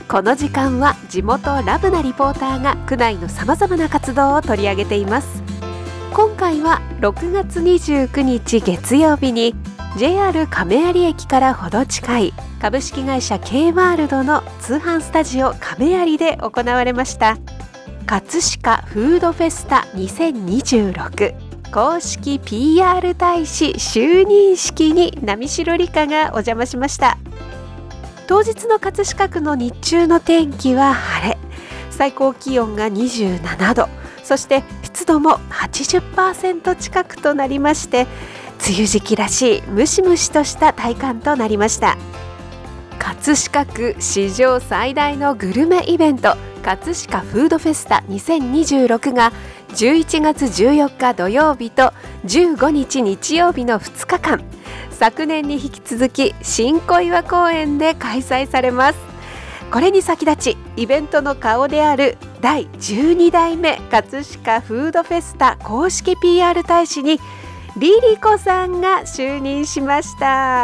この時間は地元ラブなリポーターが区内のさまざまな活動を取り上げています。今回は6月29日月曜日に JR 亀有駅からほど近い株式会社 K ワールドの通販スタジオ亀有で行われました葛飾フードフェスタ2026公式 PR 大使就任式に波代理香がお邪魔しました。当日の葛飾区の日中の天気は晴れ、最高気温が27度、そして湿度も 80% 近くとなりまして、梅雨時期らしいムシムシとした体感となりました。葛飾区史上最大のグルメイベント葛飾フードフェスタ2026が11月14日土曜日と15日日曜日の2日間、昨年に引き続き新小岩公園で開催されます。これに先立ちイベントの顔である第12代目葛飾フードフェスタ公式 PR 大使にリリコさんが就任しました。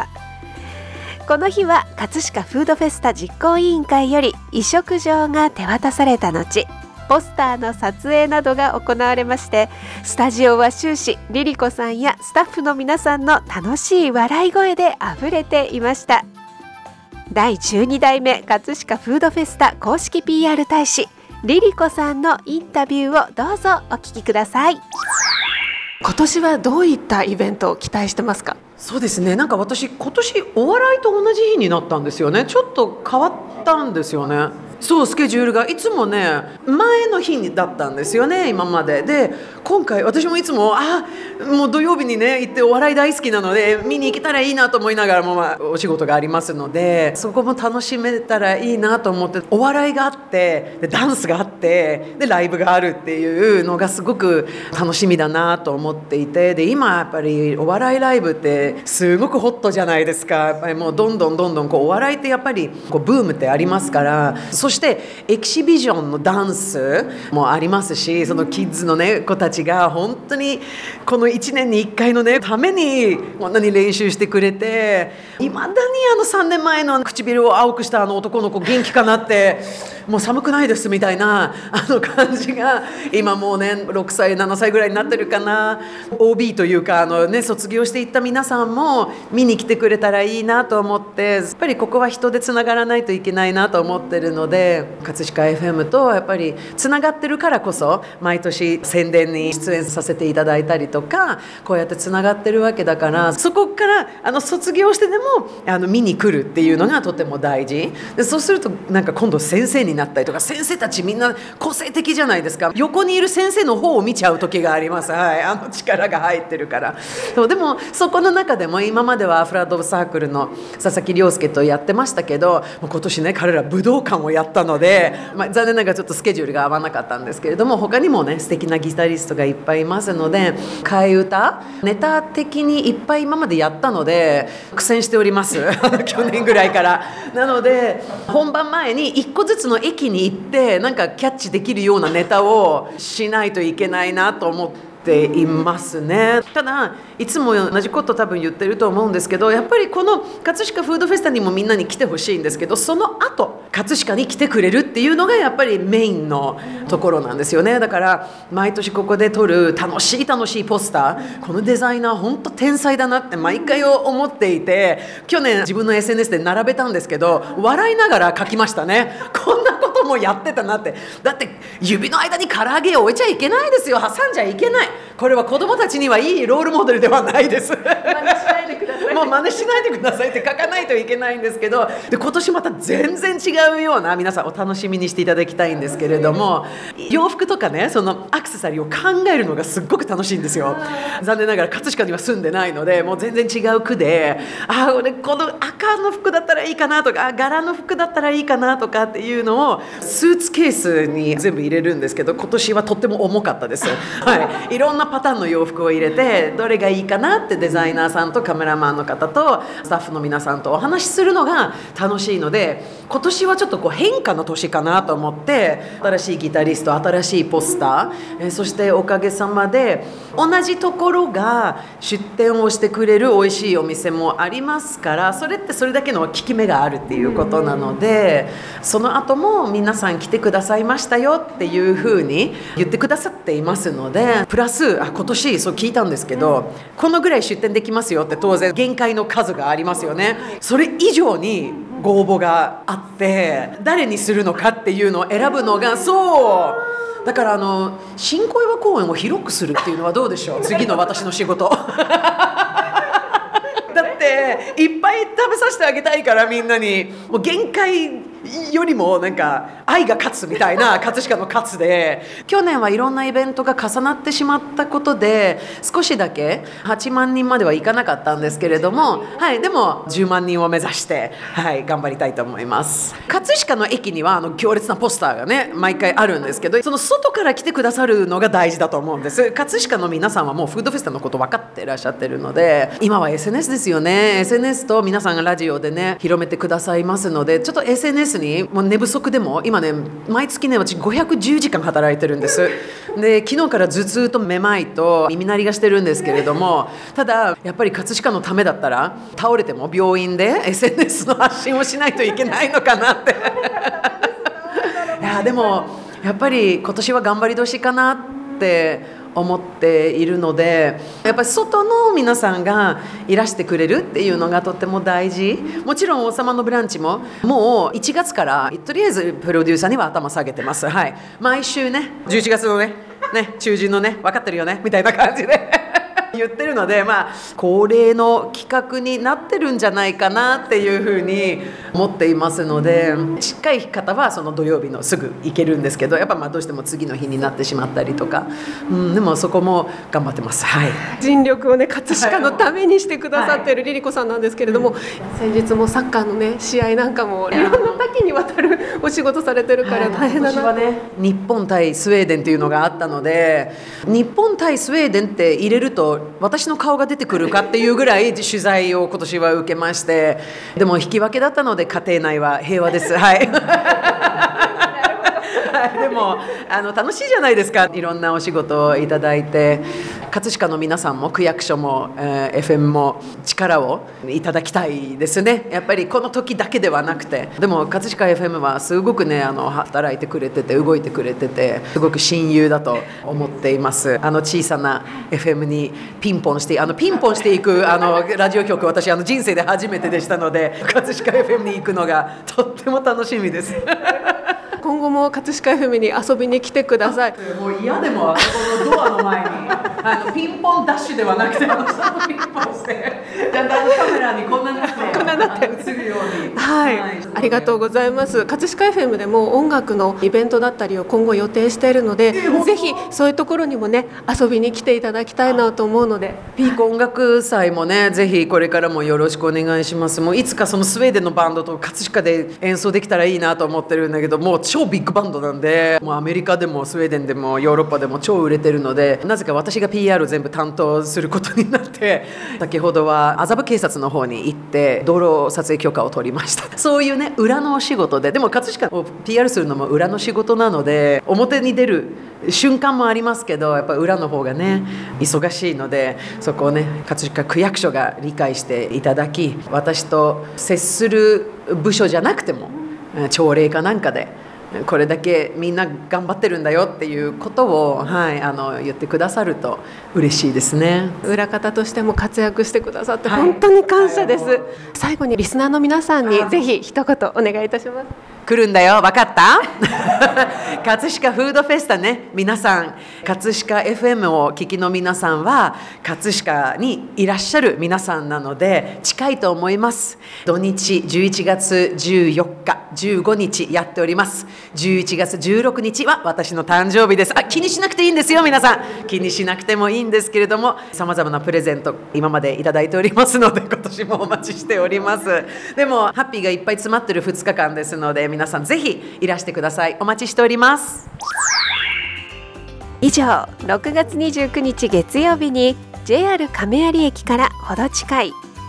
この日は葛飾フードフェスタ実行委員会より委嘱状が手渡された後、ポスターの撮影などが行われまして、スタジオは終始リリコさんやスタッフの皆さんの楽しい笑い声であふれていました。第12代目葛飾フードフェスタ公式 PR 大使リリコさんのインタビューをどうぞお聞きください。今年はどういったイベントを期待してますか？ そうですね、なんか私今年お笑いと同じ日になったんですよね。ちょっと変わったんですよね。そうスケジュールがいつもね前の日にだったんですよね、今までで。今回私もいつももう土曜日にね行ってお笑い大好きなので見に行けたらいいなと思いながらも、お仕事がありますのでそこも楽しめたらいいなと思って、お笑いがあってでダンスがあってでライブがあるっていうのがすごく楽しみだなと思っていて、で今やっぱりお笑いライブってすごくホットじゃないですか。やっぱりもうどんどんこうお笑いってやっぱりこうブームってありますから、そしてエキシビジョンのダンスもありますし、そのキッズの、ね、子たちが本当にこの1年に1回の、ね、ためにこんなに練習してくれて、いまだに3年前の唇を青くした男の子元気かなってもう寒くないですみたいな感じが今もうね6歳7歳ぐらいになってるかな。 OB というか卒業していった皆さんも見に来てくれたらいいなと思って、やっぱりここは人でつながらないといけないなと思ってるので、葛飾 FM とやっぱりつながってるからこそ毎年宣伝に出演させていただいたりとか、こうやってつながってるわけだから、そこから卒業してでも見に来るっていうのがとても大事で、そうするとなんか今度先生になったりとか、先生たちみんな個性的じゃないですか。横にいる先生の方を見ちゃう時があります。はい、力が入ってるから。でもそこの中でも今まではアフラドブサークルの佐々木亮介とやってましたけど、今年ね彼ら武道館をやったので、残念ながらちょっとスケジュールが合わなかったんですけれども、他にもね素敵なギタリストがいっぱいいますので、替え歌ネタ的にいっぱい今までやったので苦戦しております去年ぐらいから。なので本番前に1個ずつの駅に行ってなんかキャッチできるようなネタをしないといけないなと思っていますね。ただいつも同じこと多分言ってると思うんですけど、やっぱりこの葛飾フードフェスタにもみんなに来てほしいんですけど、その後葛飾に来てくれるっていうのがやっぱりメインのところなんですよね。だから毎年ここで撮る楽しいポスター、このデザイナー本当天才だなって毎回思っていて、去年自分の SNS で並べたんですけど笑いながら書きましたね。こんなこともやってたなって。だって指の間に唐揚げを置いちゃいけないですよ。挟んじゃいけない。これは子どもたちにはいいロールモデルではないです。真似しないでください。もう真似しないでくださいって書かないといけないんですけど、で今年また全然違うような皆さんお楽しみにしていただきたいんですけれども、洋服とかねそのアクセサリーを考えるのがすっごく楽しいんですよ。残念ながら葛飾には住んでないのでもう全然違う区で、俺この赤の服だったらいいかなとか柄の服だったらいいかなとかっていうのをスーツケースに全部入れるんですけど、今年はとっても重かったです。はい、いろんなパターンの洋服を入れてどれがいいかなってデザイナーさんとカメラマンのの方とスタッフの皆さんとお話しするのが楽しいので、今年はちょっと変化の年かなと思って、新しいギタリスト、新しいポスター、そしておかげさまで同じところが出店をしてくれる美味しいお店もありますから、それってそれだけの効き目があるっていうことなので、その後も皆さん来てくださいましたよっていうふうに言ってくださっていますので、プラス今年そう聞いたんですけど、このぐらい出店できますよって当然限界の数がありますよね。それ以上にご応募があって、誰にするのかっていうのを選ぶのが、そうだから新小岩公園を広くするっていうのはどうでしょう。次の私の仕事だっていっぱい食べさせてあげたいから、みんなにもう限界よりもなんか愛が勝つみたいな葛飾の勝つで、去年はいろんなイベントが重なってしまったことで少しだけ8万人まではいかなかったんですけれども、はい、でも10万人を目指して、はい、頑張りたいと思います。葛飾の駅には強烈なポスターがね毎回あるんですけど、その外から来てくださるのが大事だと思うんです。葛飾の皆さんはもうフードフェスタのこと分かっていらっしゃってるので、今は SNS ですよね。 SNS と皆さんがラジオでね広めてくださいますので、ちょっと SNSにもう寝不足でも今ね、毎月ね私510時間働いてるんです。で昨日から頭痛とめまいと耳鳴りがしてるんですけれども、ただやっぱり葛飾のためだったら倒れても病院で SNS の発信をしないといけないのかなっていやでもやっぱり今年は頑張り年かなって思っているので、やっぱり外の皆さんがいらしてくれるっていうのがとっても大事。もちろん王様のブランチももう1月からとりあえずプロデューサーには頭下げてます。はい、毎週ね11月のね中旬のね分かってるよねみたいな感じで言ってるので、恒例の企画になってるんじゃないかなっていうふうに思っていますので、近い方はその土曜日のすぐ行けるんですけど、やっぱどうしても次の日になってしまったりとか、でもそこも頑張ってます。はい、 尽力をね葛飾のためにしてくださっているリリコさんなんですけれども、先日もサッカーのね試合なんかもいろんな多岐にわたるお仕事されてるから大変だな。 今年はね日本対スウェーデンっていうのがあったので、日本対スウェーデンって入れると私の顔が出てくるかっていうぐらい取材を今年は受けまして、でも引き分けだったので家庭内は平和です。はいでも楽しいじゃないですか。いろんなお仕事をいただいて、葛飾の皆さんも区役所も、FM も力をいただきたいですね。やっぱりこの時だけではなくて、でも葛飾 FM はすごくね働いてくれてて動いてくれてて、すごく親友だと思っています。小さな FM にピンポンしていくラジオ局、私人生で初めてでしたので、葛飾 FM に行くのがとっても楽しみです今後も葛飾 FM に遊びに来てください。 もう嫌でもこのドアの前にピンポンダッシュではなくて下のピンポンしてちゃんとカメラにこんななって映るように、 はい、ありがとうございます。葛飾 FM でも音楽のイベントだったりを今後予定しているので、ぜひそういうところにもね遊びに来ていただきたいなと思うので、 ピーコ音楽祭もねぜひこれからもよろしくお願いします。もういつかそのスウェーデンのバンドと葛飾で演奏できたらいいなと思ってるんだけど、もう超ビッグバンドなんで、もうアメリカでもスウェーデンでもヨーロッパでも超売れてるので、なぜか私が PR を全部担当することになって、先ほどは麻布警察の方に行って道路撮影許可を取りました。そういうね裏のお仕事で、でも葛飾を PR するのも裏の仕事なので、表に出る瞬間もありますけど、やっぱり裏の方がね忙しいので、そこをね葛飾区役所が理解していただき、私と接する部署じゃなくても朝礼かなんかでこれだけみんな頑張ってるんだよっていうことを、言ってくださると嬉しいですね。 裏方としても活躍してくださって本当に感謝です。最後にリスナーの皆さんにぜひ一言お願いいたします。 来るんだよ、分かった葛飾フードフェスタね、皆さん葛飾 FM を聞きの皆さんは葛飾にいらっしゃる皆さんなので近いと思います。土日11月14日15日やっております。11月16日は私の誕生日です。気にしなくていいんですよ、皆さん気にしなくてもいいんですけれども、さまざまなプレゼント今までいただいておりますので、今年もお待ちしております。でもハッピーがいっぱい詰まってる2日間ですので、皆さんぜひいらしてください。お待ちしております。 以上、6月29日月曜日に JR 亀有駅からほど近い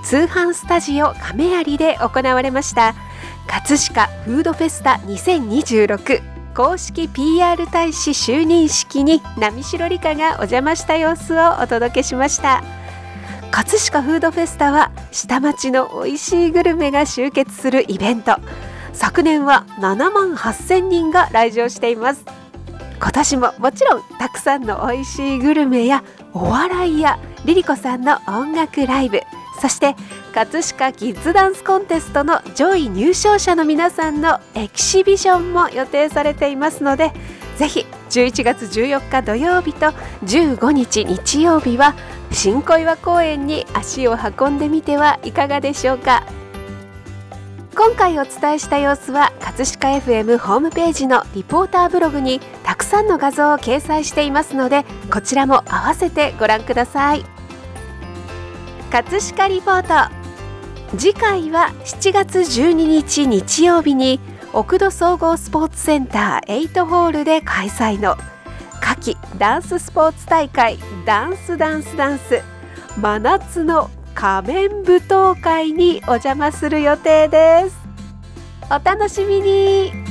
通販スタジオ亀有で行われました葛飾フードフェスタ2026公式 PR 大使就任式に波代理香がお邪魔した様子をお届けしました。葛飾フードフェスタは下町の美味しいグルメが集結するイベント。昨年は7万8000人が来場しています。今年ももちろんたくさんの美味しいグルメやお笑いやリリコさんの音楽ライブ、そして葛飾キッズダンスコンテストの上位入賞者の皆さんのエキシビションも予定されていますので、ぜひ11月14日土曜日と15日日曜日は新小岩公園に足を運んでみてはいかがでしょうか。今回お伝えした様子は葛飾 FM ホームページのリポーターブログにたくさんの画像を掲載していますので、こちらも合わせてご覧ください。葛飾リポート、次回は7月12日日曜日に奥戸総合スポーツセンター8ホールで開催の夏季ダンススポーツ大会ダンス真夏の仮面舞踏会にお邪魔する予定です。お楽しみに。